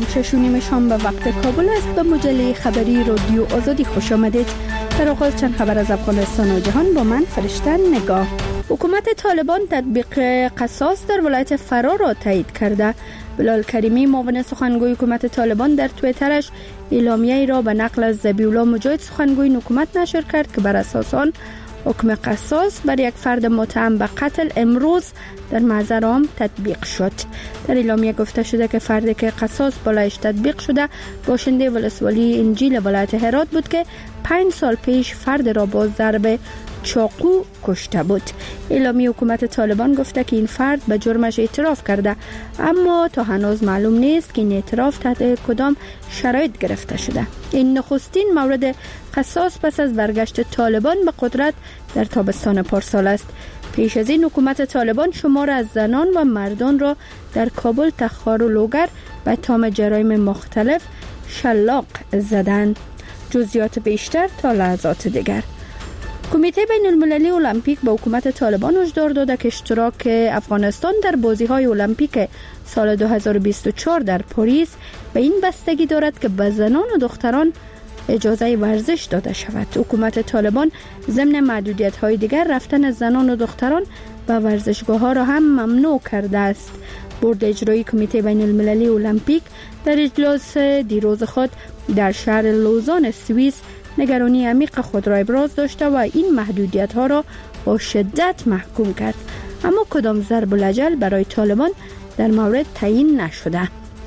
6:30 شام به وقت کابل است. به مجله خبری رادیو آزادی خوش آمدید. در آغاز چند خبر از افغانستان و جهان با من فرشته نگاه. حکومت طالبان تطبیق قصاص در ولایت فرا را تایید کرده. بلال کریمی معاون سخنگوی حکومت طالبان در توییترش اعلامیه‌ای را به نقل از ذبیح‌الله مجاهد سخنگوی حکومت نشر کرد که بر اساس آن حکم قصاص بر یک فرد متهم به قتل امروز در محضر عام تطبیق شد. در اعلامیه گفته شده که فردی که قصاص بالایش تطبیق شده باشنده ولسوالی انجیل ولایت هرات بود که 5 سال پیش فرد را با ضرب چاقو کشته بود. اعلامیه حکومت طالبان گفته که این فرد به جرمش اعتراف کرده، اما تا هنوز معلوم نیست که این اعتراف تحت کدام شرایط گرفته شده. این نخستین مورد قصاص پس از برگشت طالبان به قدرت در تابستان پارسال است. پیش از این حکومت طالبان شمار از زنان و مردان را در کابل تخار و لوگر به اتهام جرایم مختلف شلاق زدند. جزئیات بیشتر تا لحظات دیگر. کمیته بین المللی المپیک به حکومت طالبان هشدار داده که اشتراک افغانستان در بازی‌های المپیک سال 2024 در پاریس به این بستگی دارد که به زنان و دختران اجازه ورزش داده شود. حکومت طالبان ضمن محدودیت‌های دیگر رفتن زنان و دختران به ورزشگاه‌ها را هم ممنوع کرده است. بورد اجرایی کمیته بین المللی المپیک در اجلاس دیروز خود در شهر لوزان سوئیس نگرانی عمیق خود را ابراز داشته و این محدودیت‌ها را با شدت محکوم کرد، اما کدام ضرب الاجل برای طالبان در مورد تعیین نشده.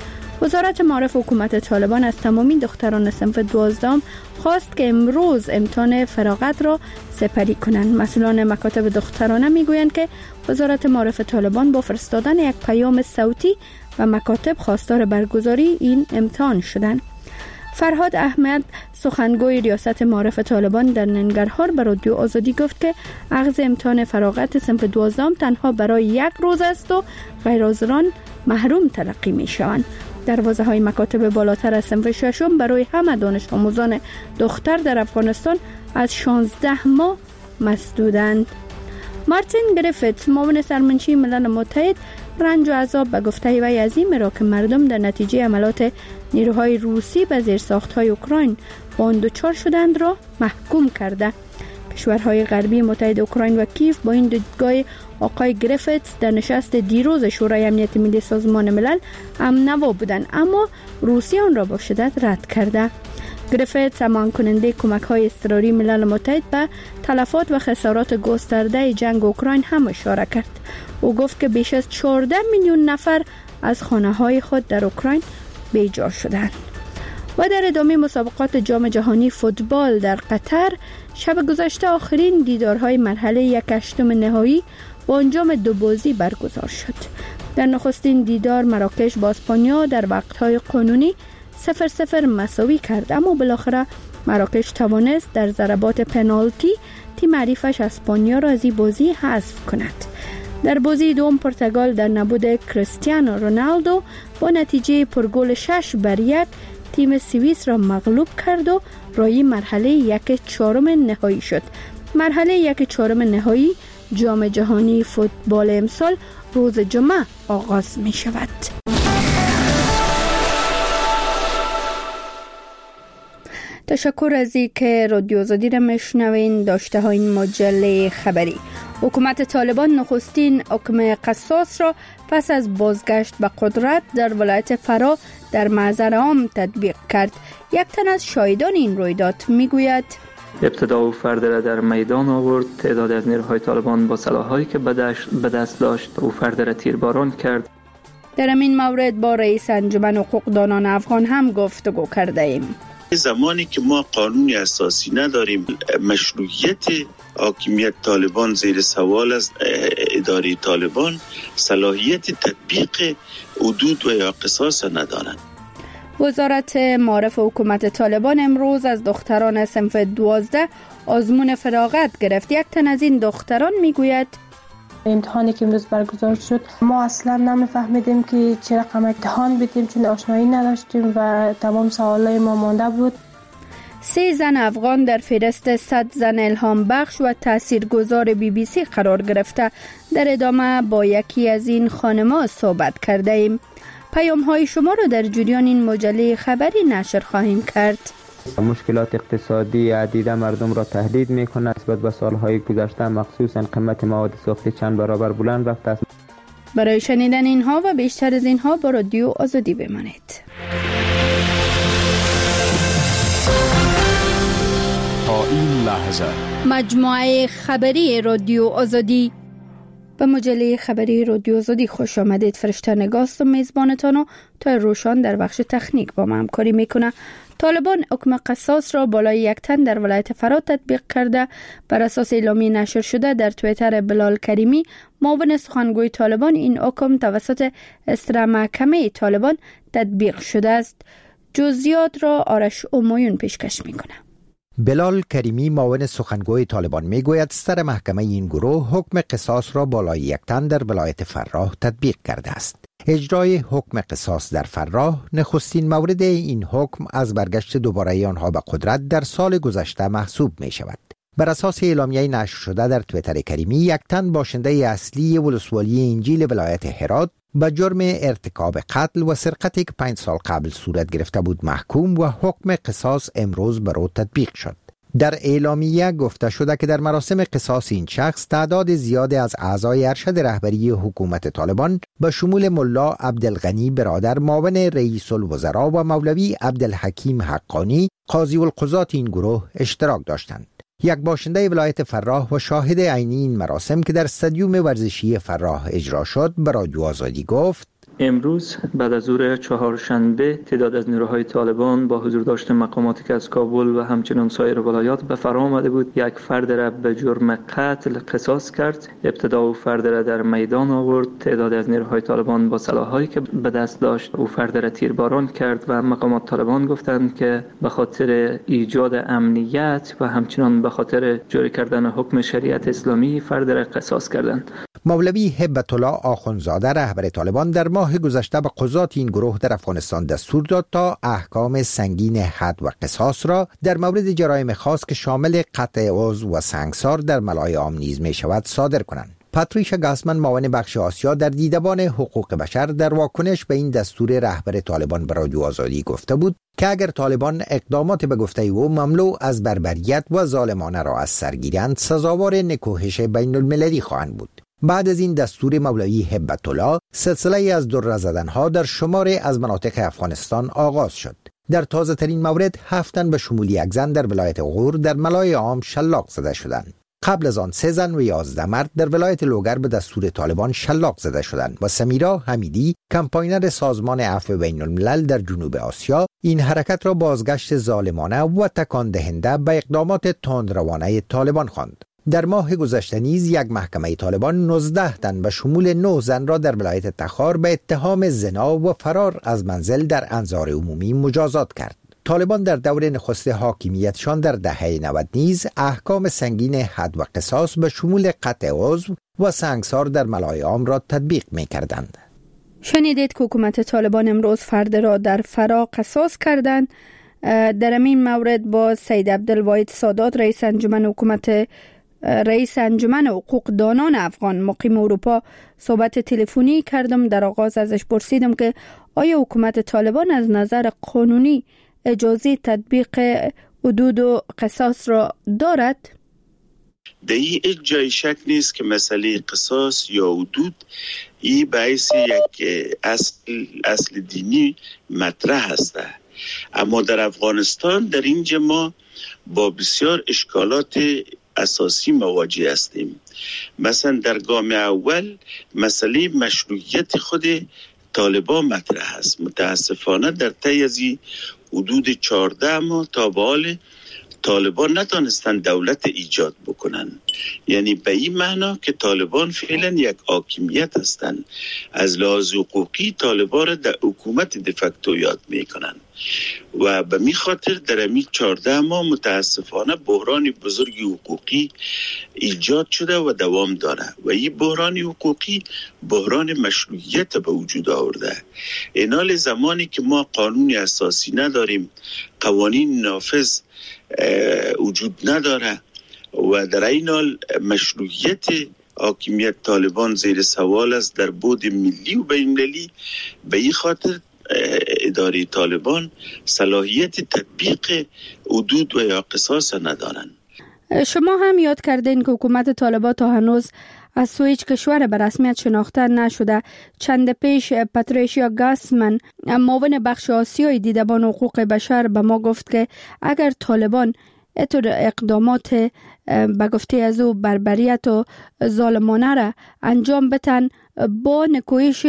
وزارت معارف حکومت طالبان از تمامی دختران صنف 12 خواست که امروز امتحان فراغت را سپری کنند. مسئولان مکاتب دخترانه میگویند که وزارت معارف طالبان با فرستادن یک پیام صوتی و مکاتب خواستار برگزاری این امتحان شدند. فرهاد احمد سخنگوی ریاست معارف طالبان در ننگرهار به رادیو آزادی گفت که اخذ امتحان فراغت صنف 12 تنها برای 1 روز است و غیرحاضران محروم تلقی می شوند. دروازه‌های مکاتب بالاتر از صنف 6 برای همه دانش آموزان دختر در افغانستان از 16 ماه مسدودند. مارتین گریفیتس معاون سرمنشی ملل متحد رنج و عذاب به گفته وی عظیم را که مردم در نتیجه حملات نیروهای روسی به زیرساخت‌های اوکراین با آن دچار شدند را محکوم کرده. کشورهای غربی متحد اوکراین و کیف با این دیدگاه آقای گریفیتس در نشست دیروز شورای امنیت ملی سازمان ملل هم‌نوا بودند، اما روسیه آن را با شدت رد کرده. گریفیتس امان کننده کمک‌های اضطراری ملل متحد به تلفات و خسارات گسترده جنگ اوکراین هم اشاره کرد. او گفت که بیش از 14 میلیون نفر از خانه‌های خود در اوکراین بی‌جا شدند. و در ادامه مسابقات جام جهانی فوتبال در قطر شب گذشته آخرین دیدارهای مرحله 1/8 نهایی با انجام 2 بازی برگزار شد. در نخستین دیدار مراکش با اسپانیا در وقت‌های قانونی 0-0 مساوی کرد، اما بالاخره مراکش توانست در ضربات پنالتی تیم حریفش اسپانیا را از این بازی حذف کند. در بازی دوم پرتغال در نبود کریستیانو رونالدو با نتیجه پرگل 6-1 تیم سوئیس را مغلوب کرد و رای مرحله 1/4 نهایی شد. مرحله 1/4 نهایی جام جهانی فوتبال امسال روز جمعه آغاز می شود. تشکر از اینکه رادیو آزادی را میشنوین. داشته های این مجله خبری. حکومت طالبان نخستین حکم قصاص را پس از بازگشت به قدرت در ولایت فرا در محضر عام تطبیق کرد. یک تن از شاهدان این رویداد میگوید ابتدا او فرد را در میدان آورد. تعدادی از نیروهای طالبان با سلاح‌هایی که به دست داشت او فرد را تیرباران کرد. در این مورد با رئیس انجمن حقوقدانان افغان هم گفتگو کرده ایم. زمانی که ما قانونی اساسی نداریم، مشروعیت حاکمیت طالبان زیر سوال است. اداره طالبان صلاحیت تطبیق حدود و یا قصاص ندارند. وزارت معارف حکومت طالبان امروز از دختران صنف 12 آزمون فراغت گرفت. یک تن از این دختران میگوید امتحانی که امروز برگزار شد ما اصلا نمیفهمیدیم که چه رقم امتحان بدیم، چون آشنایی نداشتیم و تمام سوالای ما مانده بود. 3 زن افغان در فهرست 100 زن الهام بخش و تاثیرگذار BBC قرار گرفته. در ادامه با یکی از این خانم‌ها صحبت کرده ایم. پیام های شما را در جریان این مجله خبری نشر خواهیم کرد. مشکلات اقتصادی عدیده مردم را تهدید می‌کند. نسبت به سالهای گذشته مخصوصاً قیمت مواد سوختی چند برابر بلند رفته است. برای شنیدن اینها و بیشتر از اینها با رادیو آزادی بمانید. تا این لحظه مجموعه خبری رادیو آزادی. به مجله خبری رادیو آزادی خوش آمدید. فرشته نگاست و میزبانتان تا روشان در بخش تکنیک با ما همکاری میکنه. طالبان حکم قصاص را بالای 1 تن در ولایت فراه تطبیق کرده. بر اساس اعلامیه نشر شده در توییتر بلال کریمی، معاون سخنگوی طالبان، این حکم توسط اصدر محکمه طالبان تطبیق شده است. جزئیات را آرش امایون پیشکش میکنه. بلال کریمی معاون سخنگوی طالبان میگوید اصدر محکمه این گروه حکم قصاص را بالای 1 تن در ولایت فراه تطبیق کرده است. اجرای حکم قصاص در فراه نخستین مورد این حکم از برگشت دوباره آنها به قدرت در سال گذشته محسوب می شود. بر اساس اعلامیه نشر شده در توییتر کریمی، 1 تن باشنده اصلی ولسوالی انجیل ولایت هرات به جرم ارتکاب قتل و سرقتی که 5 سال قبل صورت گرفته بود محکوم و حکم قصاص امروز بر او تطبیق شد. در اعلامیه گفته شده که در مراسم قصاص این شخص تعداد زیادی از اعضای ارشد رهبری حکومت طالبان به شمول ملا عبدالغنی برادر معاون رئیس الوزراء و مولوی عبدالحکیم حقانی قاضی القضات این گروه اشتراک داشتند. یک باشنده ولایت فراه و شاهد عینی این مراسم که در استادیوم ورزشی فراه اجرا شد به رادیو آزادی گفت: امروز بعد از ظهر چهارشنبه تعداد از نیروهای طالبان با حضور داشت مقاماتی که از کابل و همچنین سایر ولایات به فرا آمده بود، یک فرد را به جرم قتل قصاص کرد. ابتدا او فرد را در میدان آورد. تعداد از نیروهای طالبان با سلاحایی که به دست داشت او فرد را تیرباران کرد و مقامات طالبان گفتند که به خاطر ایجاد امنیت و همچنین به خاطر جاری کردن حکم شریعت اسلامی فرد را قصاص کردند. مولوی هبت الله آخوندزاده رهبر طالبان در ماه گذشته به قضات این گروه در افغانستان دستور داد تا احکام سنگین حد و قصاص را در مورد جرایم خاص که شامل قطع عضو و سنگسار در ملای عام نیز می شود صادر کنند. پاتریشا گاسمن معاون بخش آسیا در دیدبان حقوق بشر در واکنش به این دستور رهبر طالبان به رادیو آزادی گفته بود که اگر طالبان اقدامات به گفته او مملو از بربریت و ظالمانه را از سر گیرند، سزاوار نکوهش بین المللی خواهند بود. بعد از این دستور مولوی هبت الله، سلسله از دره زدنها در شمار از مناطق افغانستان آغاز شد. در تازه ترین مورد 7 تن به شمول 1 زن در ولایت غور در ملای عام شلاق زده شدند. قبل از آن 3 زن و 11 مرد در ولایت لوگر به دستور طالبان شلاق زده شدند و سمیرا حمیدی، کمپاینر سازمان عفو بین الملل در جنوب آسیا، این حرکت را بازگشت ظالمانه و تکان دهنده به اقدامات تندروانه طالبان خواند. در ماه گذشته نیز یک محکمه طالبان 19 تن به شمول 9 زن را در ولایت تخار به اتهام زنا و فرار از منزل در انظار عمومی مجازات کرد. طالبان در دور نخست حاکمیتشان در دهه 90 نیز احکام سنگین حد و قصاص به شمول قطع عضو و سنگسار در ملای عام را تطبیق می کردند. شنیدید که حکومت طالبان امروز فرد را در فراه قصاص کردند. در این مورد با سید عبدالواحد سادات رئیس انجمن حقوق دانان افغان مقیم اروپا صحبت تلفنی کردم. در آغاز ازش پرسیدم که آیا حکومت طالبان از نظر قانونی اجازه تطبیق حدود و قصاص را دارد؟ در این جای شک نیست که مسئله قصاص یا حدود این باعث یک اصل دینی مطرح است. اما در افغانستان در اینجا ما با بسیار اشکالات اساسی مواجه هستیم. مثلا در گام اول مسئله مشروعیت خود طالبان مطرح است. متاسفانه در طی از حدود 14 ماه تا به حال طالبان نتونستن دولت ایجاد بکنن. یعنی به این معنا که طالبان فعلا یک حاکمیت هستند. از لحاظ حقوقی طالبان را در حکومت دفکتو یاد میکنن و به می خاطر در امی 14 ماه متاسفانه بحران بزرگی حقوقی ایجاد شده و دوام داره و این بحران حقوقی بحران مشروعیت به وجود آورده. اینال زمانی که ما قانون اساسی نداریم، قوانین نافذ وجود نداره و در این حال مشروعیت حاکمیت طالبان زیر سوال است در بعد ملی و بین‌المللی. به این خاطر اداره طالبان صلاحیت تطبیق حدود و یا قصاص ندارند. شما هم یاد کردین که حکومت طالبان تا هنوز از سوی هیچ کشور به رسمیت شناخته نشده. چند پیش پاتریشیا گاسمن، معاون بخش آسیای دیدبان حقوق بشر، به ما گفت که اگر طالبان اتو اقدامات به گفته از او بربریت و ظالمانه را انجام بتن، با نکوهش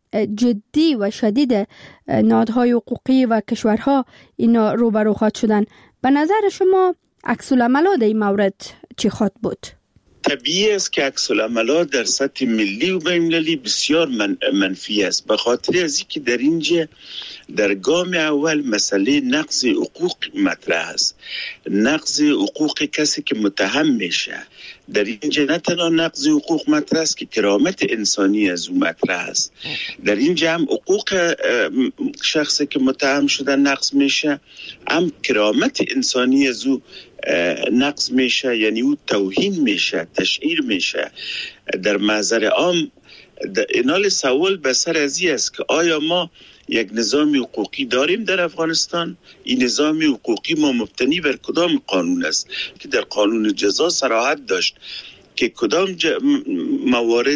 جدی و شدید نهادهای حقوقی و کشورها اینا روبرو خواهد شدن. به نظر شما عکس العملات در این مورد چی خواهد بود؟ طبیعی است که عکس العملات در سطح ملی و بین‌المللی بسیار منفی است، به خاطر از اینکه در اینجا در گام اول مسئله نقض حقوق مطرح است. نقض حقوق کسی که متهم میشه در اینجا نه تنها نقض حقوق مطرح است که کرامت انسانی از او مطرح است. در اینجا هم حقوق شخصی که متهم شده نقض میشه، هم کرامت انسانی از او نقض میشه، یعنی او توهین میشه، تشهیر میشه. در محضر عام اینال سوال به سر از این است که آیا ما یک نظام حقوقی داریم در افغانستان؟ این نظام حقوقی ما مبتنی بر کدام قانون است؟ که در قانون جزا صراحت داشت که کدام موارد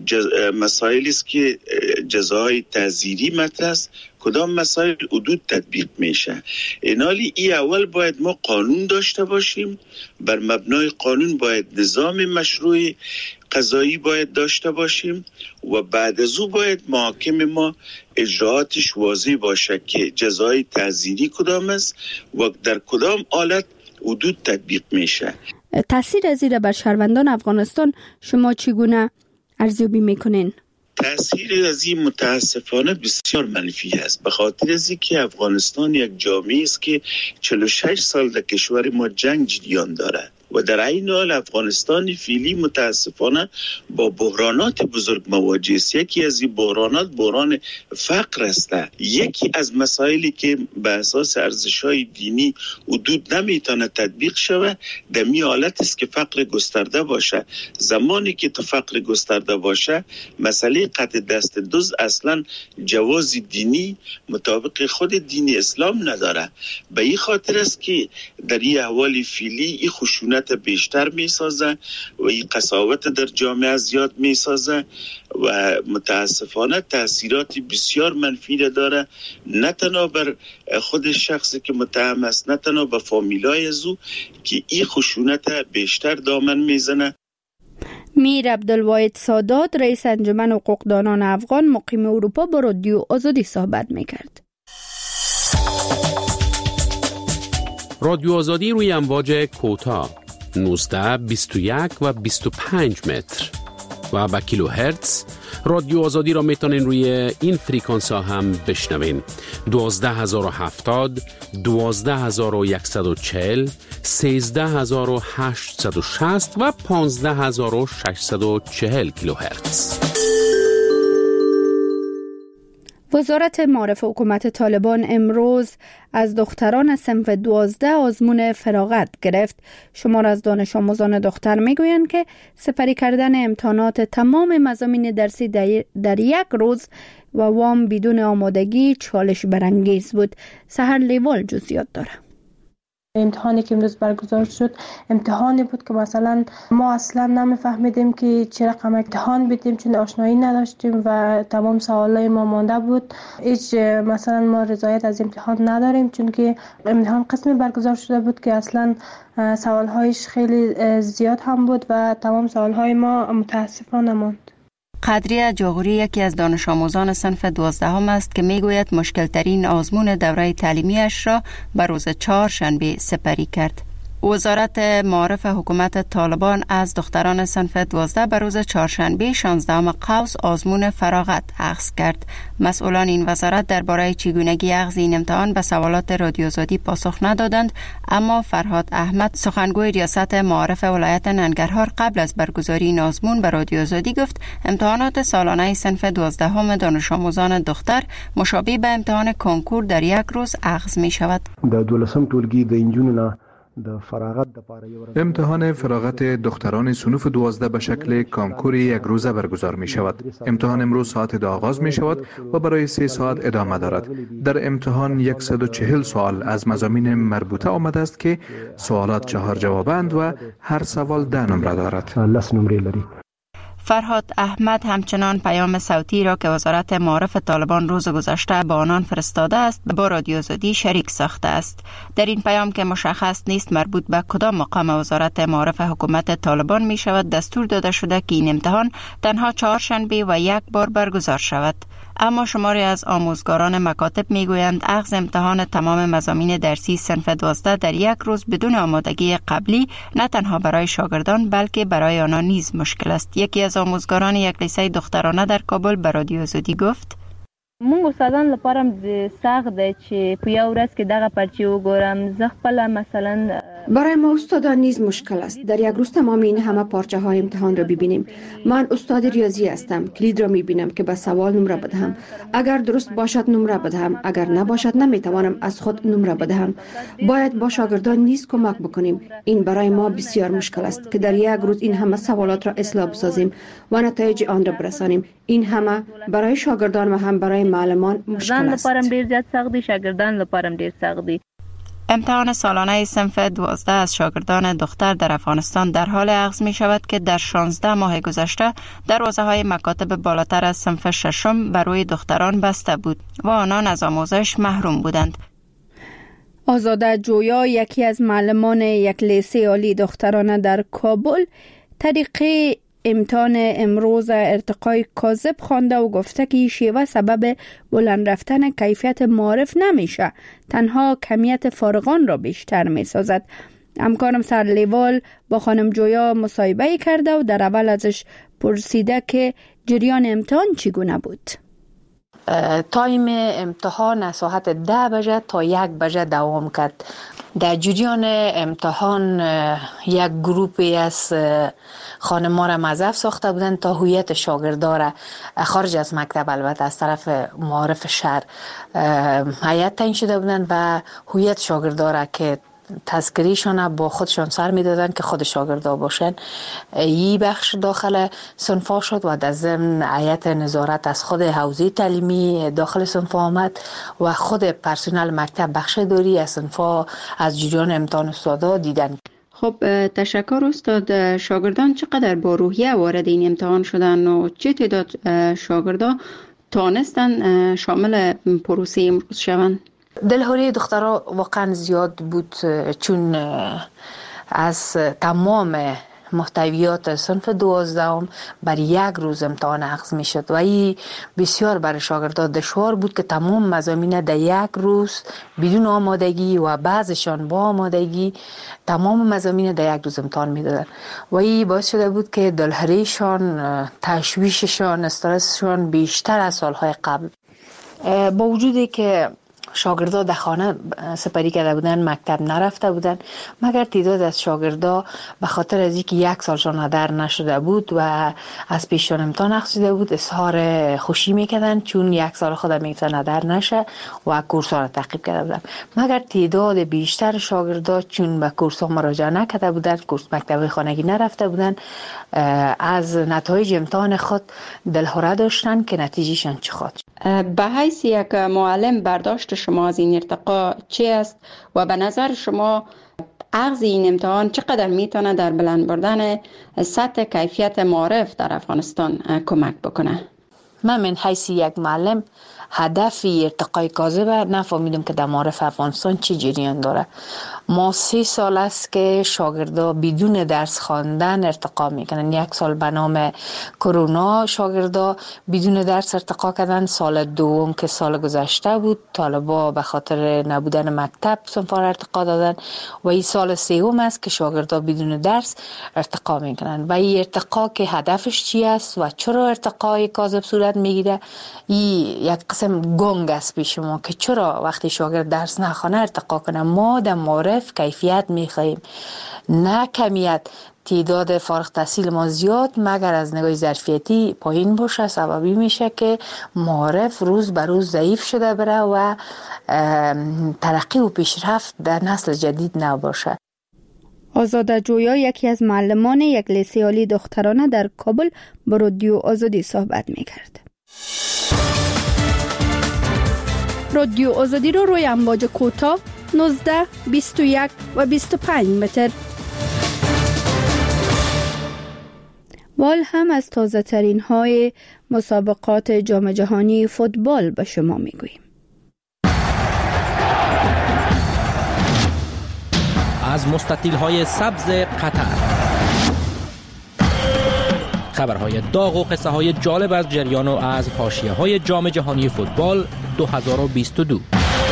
مسائلی است که جزاهای تعزیری مطرح است، کدام مسائل حدود تطبیق میشه. اینالی ای اول باید ما قانون داشته باشیم، بر مبنای قانون باید نظام مشروع قضایی باید داشته باشیم و بعد از او باید محاکم ما اجراعاتش واضح باشه که جزای تعزیری کدام است و در کدام حالت حدود تطبیق میشه. تاثیر از این بر شهروندان افغانستان شما چگونه ارزیابی میکنین؟ تأثیر از این متاسفانه بسیار منفی است، به خاطر از اینکه افغانستان یک جامعه است که 46 سال در کشور ما جنگ جریان دارد و در این حال افغانستان فعلی متاسفانه با بحرانات بزرگ مواجه است. یکی از این بحرانات بحران فقر است. یکی از مسائلی که به اساس ارزش‌های دینی حدود نمیتونه تطبیق شود در می حالت است که فقر گسترده باشه. زمانی که تو فقر گسترده باشه، مسئله قطع دست دزد اصلا جواز دینی مطابق خود دین اسلام نداره. به این خاطر است که در این احوال فعلی این خشونت بیشتر می سازه و این قساوت در جامعه زیاد می سازه و متاسفانه تأثیرات بسیار منفی داره، نه تنها بر خود شخصی که متهم است، نه تنها به فامیلای از او که این خشونت بیشتر دامن میزنه. میر عبدالواحد سادات، رئیس انجمن حقوقدانان افغان مقیم اروپا، با رادیو آزادی صحبت میکرد. رادیو آزادی روی امواج کوتاه 19, 21 و 25 متر و با کیلو هرتز. رادیو آزادی را میتونین روی این فریکانس ها هم بشنوین: 12070, 12140, 13860 و 15640 کیلو هرتز. وزارت معارف حکومت طالبان امروز از دختران صنف 12 آزمون فراغت گرفت. شمار از دانش آموزان دختر میگویند که سپری کردن امتحانات تمام مضامین درسی در یک روز و وام بدون آمادگی چالش برانگیز بود. سحر لیوال جزئیات داره. امتحانی که امروز برگزار شد امتحانی بود که مثلا ما اصلا نمیفهمیدیم که چه رقم امتحان بدیم، چون آشنایی نداشتیم و تمام سوالای ما مانده بود. هیچ مثلا ما رضایت از امتحان نداریم، چون که امتحان قسمی برگزار شده بود که اصلا سوالهایش خیلی زیاد هم بود و تمام سوالهای ما متاسفانه ماند. قدریه جاغوری یکی از دانش آموزان صنف 12 است که میگوید مشکل ترین آزمون دوره تعلیمیش را به روز چهارشنبه سپری کرد. وزارت معارف حکومت طالبان از دختران صنف 12 به روز چهارشنبه 16 قوس آزمون فراغت اخذ کرد. مسئولان این وزارت درباره چگونگی اخذ این امتحان به سوالات رادیو آزادی پاسخ ندادند، اما فرهاد احمد سخنگوی ریاست معارف ولایت ننگرهار قبل از برگزاری این آزمون به رادیو آزادی گفت امتحانات سالانه صنف 12 دانش آموزان دختر مشابه به امتحان کنکور در یک روز اخذ می شود. د 12 ټولګي د انجونو امتحان فراغت دختران صنف 12 به شکل کانکور یک روزه برگزار می شود. امتحان امروز ساعت 2 آغاز می شود و برای 3 ساعت ادامه دارد. در امتحان 140 سوال از مضامین مربوطه آمده است که سوالات 4 جوابند و هر سوال 10 نمره دارد. فرهاد احمد همچنان پیام صوتی را که وزارت معارف طالبان روز گذشته به آنان فرستاده است با رادیو آزادی شریک ساخته است. در این پیام که مشخص نیست مربوط به کدام مقام وزارت معارف حکومت طالبان می شود، دستور داده شده که این امتحان تنها 4 شنبه و 1 بار برگزار شود. اما شماری از آموزگاران مکاتب میگویند اخذ امتحان تمام مضامین درسی صنف 12 در یک روز بدون آمادگی قبلی نه تنها برای شاگردان بلکه برای آنها نیز مشکل است. یکی از آموزگاران یک لیسه دخترانه در کابل به رادیو آزادی گفت: مونږ استادان لپاره سخت ده چې په یو ورځ کې دغه پرچې وګورم. زه خپله مثلا برای ما استادان نیز مشکل است در یک روز تمام این همه پارچه های امتحان را ببینیم. من استاد ریاضی هستم، کلید را میبینم که به سوال نمره بدهم. اگر درست باشد نمره بدهم، اگر نباشد نمیتوانم از خود نمره بدهم. باید با شاگردان نیز کمک بکنیم. این برای ما بسیار مشکل است که در یک روز این همه سوالات را اصلاح بسازیم و نتایج آن را برسانیم. این همه برای شاگردان و هم برای معلمان مشکل است. شاگردان لپاره ډیر سخت دي. امتحان سالانه صنف 12 از شاگردان دختر در افغانستان در حال اخذ می شود که در 16 ماه گذشته دروازه‌های مکاتب بالاتر از صنف 6 بر روی دختران بسته بود و آنان از آموزش محروم بودند. آزاده جویا، یکی از معلمان یک لیسه عالی دخترانه در کابل، طریقه امتحان امروز ارتقای کاذب خوانده و گفته که این شیوه سبب بلند رفتن کیفیت معارف نمیشه، تنها کمیت فارغان را بیشتر میسازد. همکارم سرلیوال با خانم جویا مصاحبه کرده و در اول ازش پرسیده که جریان امتحان چگونه بود. تایم امتحان از ساعت 10 بجه تا 1 بجه دوام کرد. در جریان امتحان یک گروپی از خانم‌ها را مضاف ساخته بودند تا هویت شاگردا را خارج از مکتب، البته از طرف معارف شهر هیئت تعیین شده بودند و هویت شاگردا را که تذکریشان با خودشان سر میدادن که خود شاگردا باشن. این بخش داخل صنفا شد و در ضمن هیئت نظارت از خود حوزه تعلیمی داخل صنفا آمد و خود پرسنل مکتب بخش داری از صنفا از جریان امتحان استادا دیدن. خب تشکر استاد. شاگردان چقدر با روحیه وارد این امتحان شدن و چه تعداد شاگردان توانستن شامل پروسه امروز شوند؟ دلهوری دخترها واقعا زیاد بود، چون از تمام محتویات صنف 12 بر یک روز امتحان اخذ می شد و این بسیار برای شاگردان دشوار بود که تمام مضامین در یک روز بدون آمادگی و بعضشان با آمادگی تمام مضامین در یک روز امتحان می دادن و این باعث شده بود که دلهوریشان، تشویششان، استرسشان بیشتر از سالهای قبل. با وجودی که شاگردا در خانه سپری کرده بودن، مکتب نرفته بودن، مگر تعداد از شاگردا به خاطر از اینکه 1 سالشان هدر نشده بود و از پیششان امتحان اخذ شده بود اظهار خوشی میکردن چون 1 سال خود میگفتن هدر نشه و کورس‌ها را تعقیب کرده بودن. مگر تعداد بیشتر شاگردا چون به کورس‌ها مراجعه نکرده بودن، کورس مکتبی خانگی نرفته بودن، از نتایج امتحان خود دلهره داشتن که نتیجهشان چه خواهد. به حیث یک معلم برداشت شما از این ارتقا چی است و به نظر شما اخذ این امتحان چقدر میتونه در بلند بردن سطح کیفیت معارف در افغانستان کمک بکنه؟ من من حیث یک معلم هدف ارتقای کاذب نفهمیدم که در معارف افغانستان چی جریان داره. ما 3 سال است که شاگردا بدون درس خواندن ارتقا میکنن. 1 سال به نام کرونا شاگردا بدون درس ارتقا کردن. سال دوم که سال گذشته بود طالبا به خاطر نبودن مکتب صنفا ارتقا دادن و این سال سوم است که شاگردا بدون درس ارتقا میکنن. و این ارتقا که هدفش چی است و چرا ارتقای کاذب صورت میگیره، این یک قسم گنگ است پیش ما که چرا وقتی شاگرد درس نخونه ارتقا کنه. ما در معارف کیفیت میخواهیم نه کمیت. تعداد فارغ التحصیل ما زیاد مگر از نگاه ظرفیتی پایین باشه سببی میشه که معارف روز به روز ضعیف شده بره و ترقی و پیشرفت در نسل جدید نباشه. آزاده جویا یکی از معلمان یک لیسه عالی دخترانه در کابل با رادیو آزادی صحبت می‌کرد. رادیو آزادی رو روی امواج کوتاه 19، 21 و 25 متر وال هم از تازه ترین های مسابقات جام جهانی فوتبال به شما میگوییم. از مستطیل های سبز قطر، خبرهای داغ و قصه های جالب از جریان و از حاشیه های جام جهانی فوتبال 2022.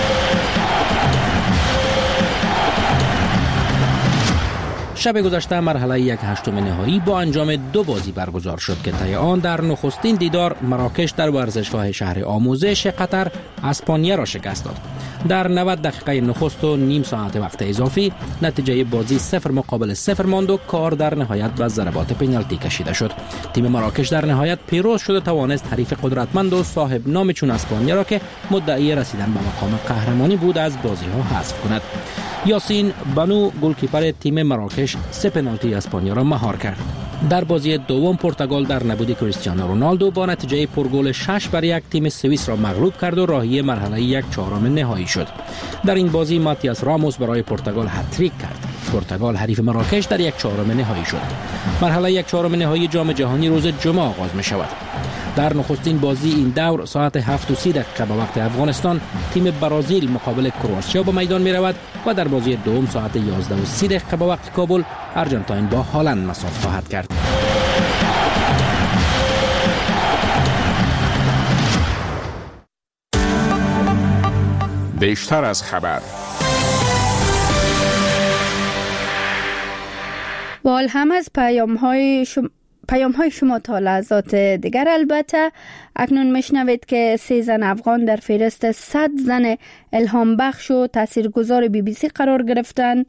شب گذشته مرحله 1/8 نهایی با انجام 2 بازی برگزار شد که طی آن در نخستین دیدار مراکش در ورزشگاه شهر آموزش قطر اسپانیا را شکست داد. در 90 دقیقه نخست و نیم ساعت وقت اضافی نتیجه بازی 0-0 ماند و کار در نهایت به ضربات پنالتی کشیده شد. تیم مراکش در نهایت پیروز شد و توانست حریف قدرتمند و صاحب نام چون اسپانیا را که مدعی رسیدن به مقام قهرمانی بود از بازی ها حذف کند. یاسین بانو گلکیپر تیم مراکش 3 پنالتی اسپانیا را مهار کرد. در بازی دوم پرتغال در نبود کریستیانو رونالدو با نتیجه پرگل 6-1 تیم سوئیس را مغلوب کرد و راهی مرحله 1/4 نهایی شد. در این بازی ماتیاس راموس برای پرتغال هتریک کرد. پرتغال حریف مراکش در 1/4 نهایی شد. مرحله 1/4 نهایی جام جهانی روز جمعه آغاز می شود. در نخستین بازی این دور ساعت 7:30 به وقت افغانستان تیم برزیل مقابل کرواتیا به میدان می رود و در بازی دوم ساعت 11:30 به وقت کابل آرژانتین با هلند مساف خواهد کرد. بیشتر از خبر وال هم از پیام های شما تا لحظات دیگر. البته اکنون میشنوید که 3 زن افغان در فهرست 100 زن الهام بخش و تاثیرگذار BBC قرار گرفتند.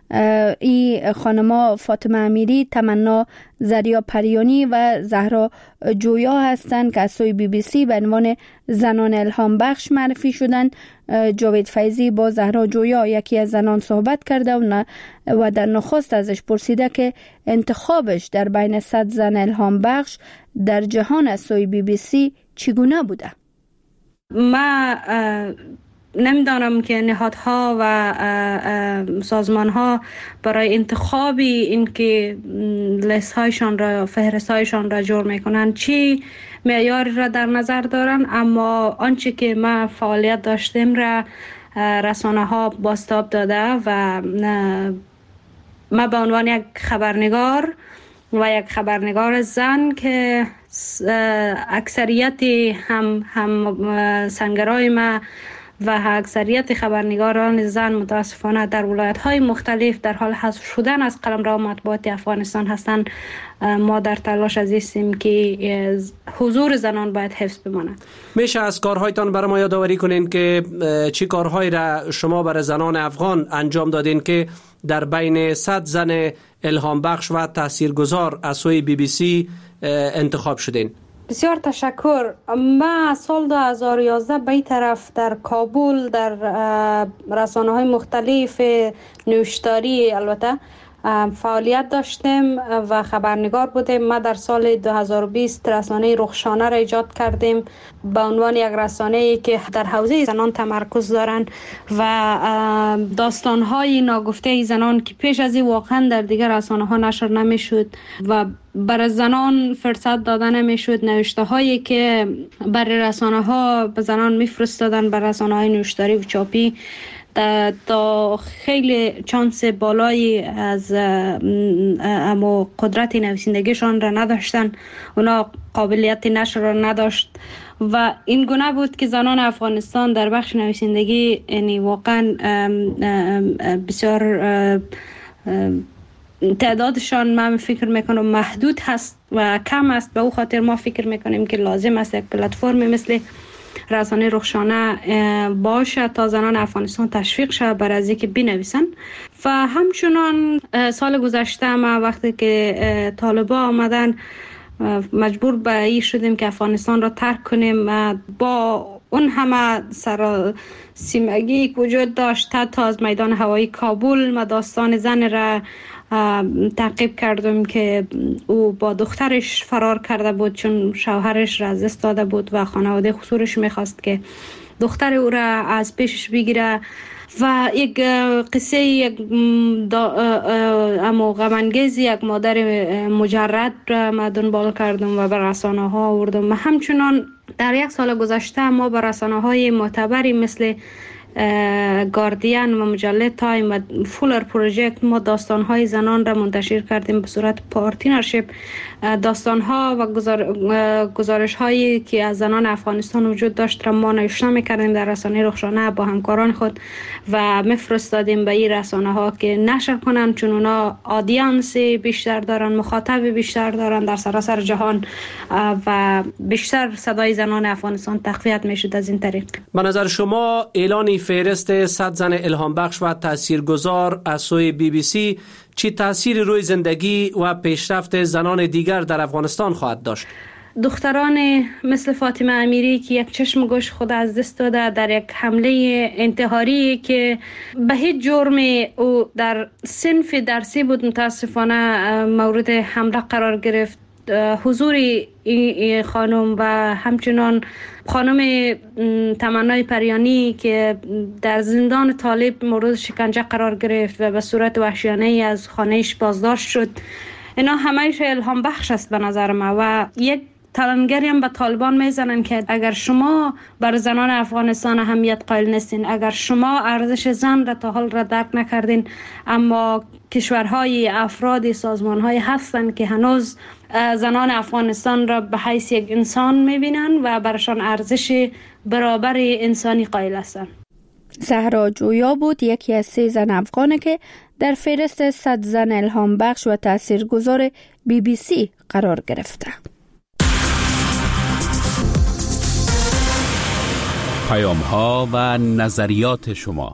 این خانما فاطمه امیری، تمنا زریا پریانی و زهرا جویا هستند که از سوی BBC به عنوان زنان الهام بخش معرفی شدند. جاوید فیضی با زهرا جویا یکی از زنان صحبت کرده و در نخست ازش پرسیده که انتخابش در بین 100 زن الهام بخش در جهان از سوی BBC چگونه بوده؟ ما نمیدانم که نهادها و سازمانها برای انتخاب این که لیست هایشان را، فهرست هایشان را جور میکنن چی معیاری را در نظر دارن، اما آنچه که ما فعالیت داشتیم را رسانه ها بازتاب داده و ما به عنوان یک خبرنگار و یک خبرنگار زن که اکثریت هم سنگرای ما و اکثریت خبرنگاران زن متاسفانه در ولایت‌های مختلف در حال حذف شدن از قلمرو مطبوعات افغانستان هستند. ما در تلاش هستیم که حضور زنان باید حفظ بماند. میشه از کارهایتان برای ما یادآوری کنین که چی کارهایی را شما برای زنان افغان انجام دادین که در بین 100 زن الهام بخش و تاثیرگذار از سوی BBC انتخاب شدین؟ بسیار تشکر. ما سال 2011 به این طرف در کابل در رسانه های مختلف نوشتاری البته فعالیت داشتیم و خبرنگار بودیم. ما در سال 2020 رسانه رخشانه را ایجاد کردیم به عنوان یک رسانه‌ای که در حوزه زنان تمرکز دارند و داستان‌های ناگفته زنان که پیش از این واقعا در دیگر رسانه‌ها نشر نمی‌شد و برای زنان فرصت داده نمی‌شد، نوشته‌هایی که برای رسانه‌ها به زنان می‌فرستادن بر رسانه‌های نوشتاری و چاپی تا خیلی چانس بالایی از اما قدرت نویسندگیشان را نداشتن، اونا قابلیت نشر را نداشت و این گونه بود که زنان افغانستان در بخش نویسندگی یعنی واقعا بسیار تعدادشان من فکر میکنم محدود هست و کم است. به او خاطر ما فکر میکنیم که لازم است یک پلتفرم مثل رسانه رخشانه باشه تا زنان افغانستان تشویق شود بر از اینکه بنویسن. و همچنان سال گذشته ما وقتی که طالبان آمدن مجبور به این شدیم که افغانستان را ترک کنیم و با اون همه سیمگی که وجود داشت حتی از میدان هوایی کابل ما داستان زن را تعقیب کردم که او با دخترش فرار کرده بود، چون شوهرش را از دست داده بود و خانواده خسورش میخواست که دختر او را از پیشش بگیره و یک قصه یک غم‌انگیز یک مادر مجرد را ما دنبال کردم و به رسانه ها آوردم. همچنان در یک سال گذشته ما به رسانه های معتبری مثل گاردین و مجله تایم و فولر پروژکت ما داستان‌های زنان را منتشر کردیم به صورت پارتنرشیپ. داستان‌ها و گزارش‌هایی که از زنان افغانستان وجود داشت را ما نشر می‌کردیم در رسانه رخشانه با همکاران خود و می‌فرستادیم به این رسانه‌ها که نشر کنند، چون اونا آدینس بیشتر دارن، مخاطب بیشتر دارن در سراسر جهان و بیشتر صدای زنان افغانستان تقویت می‌شد از این طریق. به نظر شما اعلان فهرست 100 زن الهام بخش و تاثیرگذار از سوی BBC چی تأثیر روی زندگی و پیشرفت زنان دیگر در افغانستان خواهد داشت؟ دختران مثل فاطمه امیری که یک چشم گوش خود از دست داده در یک حمله انتحاری که به هیچ جرم او در صنف درسی بود متاسفانه مورد حمله قرار گرفت، حضور این خانم و همچنان خانم تمنای پریانی که در زندان طالب مورد شکنجه قرار گرفت و به صورت وحشیانه از خانهش بازداشت شد، اینا همه‌اش الهام بخش است به نظر ما. و یک تلنگری هم به طالبان میزنن که اگر شما بر زنان افغانستان اهمیت قائل نیستین، اگر شما ارزش زن را تا حال را درک نکردین، اما کشورهای افراد سازمانهای هستن که هنوز زنان افغانستان را به حیث یک انسان میبینن و برشان ارزش برابر انسانی قائل هستن. زهرا جویا بود یکی از 3 زن افغانه که در فهرست 100 زن الهام بخش و تاثیرگذار BBC قرار گرفته. پیام‌ها و نظریات شما.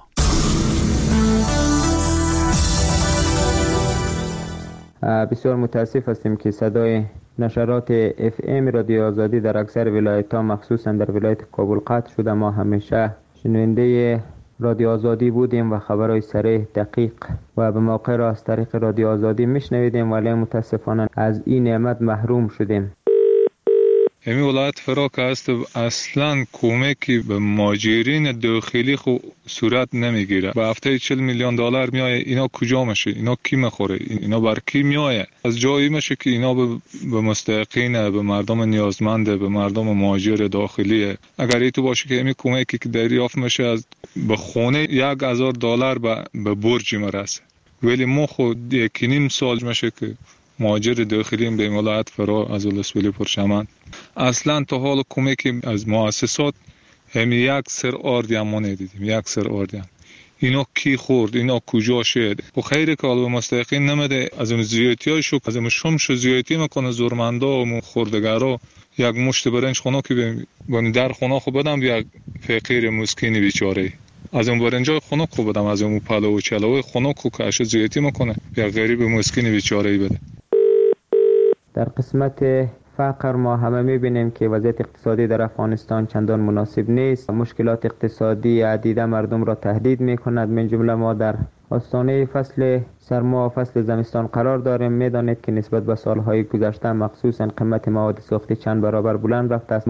بسیار متاسف هستیم که صدای نشرات FM رادیو آزادی در اکثر ولایت‌ها مخصوصا در ولایت کابل قطع شده. ما همیشه شنونده رادیو آزادی بودیم و خبرهای صریح، دقیق و به موقع را از طریق رادیو آزادی میشنویدیم، ولی متاسفانه از این نعمت محروم شدیم. همین ولایت فراک است اصلا کمکی به مهاجرین داخلی خو صورت نمیگیره. به هفته 40 میلیون دلار میایه، اینا کجا میشه؟ اینا کی میخوره؟ اینا بر کی میایه؟ از جایی میشه که اینا به مستحقین، به مردم نیازمند، به مردم مهاجر داخلیه. اگر ای تو باشه که همین کمکی که دریافت میشه از به خونه 1000 دلار به برج مرسه، ولی ما خود 1.5 سال میشه که مهاجر داخلی به ولایت فرا از ولسوالی پرچمن اصلا تا حال کمکی از مؤسسات هم یک سر آردی هم ما ندیدیم. یک سر آردی هم. اینا کی خورد؟ اینا کجا شد؟ و خیلی که به مستحقین نمیده. از اون زیادتی های شو، از اون شمش زیادتی میکنه زورمندا و خوردگارا. یک مشت برنج خونه که بانی در خونه خو بدم یک فقیر مسکینی بیچاره، از اون برنجای خونه خو بدم، از اون پلو و چلو خونه خو که اش زیادتی میکنه یک غریب مسکینی بیچاره بده. در قسمت فقر ما همه میبینیم که وضعیت اقتصادی در افغانستان چندان مناسب نیست. مشکلات اقتصادی عدیده مردم را تهدید میکند. من جمله ما در آستانه فصل سرما و فصل زمستان قرار داریم. میدانید که نسبت به سالهای گذشته مخصوصا قیمت مواد سوختی چند برابر بلند رفته است.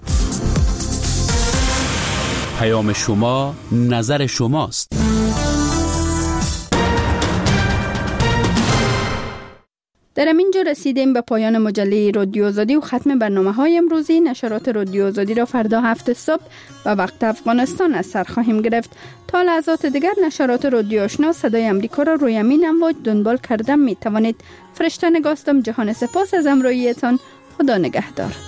پیام شما، نظر شماست. در اینجا رسیدیم به پایان مجله رادیو آزادی و ختم برنامه‌های امروزی. نشرات رادیو آزادی را فردا 7 صبح و وقت افغانستان از سر خواهیم گرفت. تا لحظات دیگر نشرات رادیو آشنا صدای امریکا را روی امین امواج دنبال کردن می توانید. فرشته نگاستم. جهان سپاس از همراهیتان. خدا نگهدار.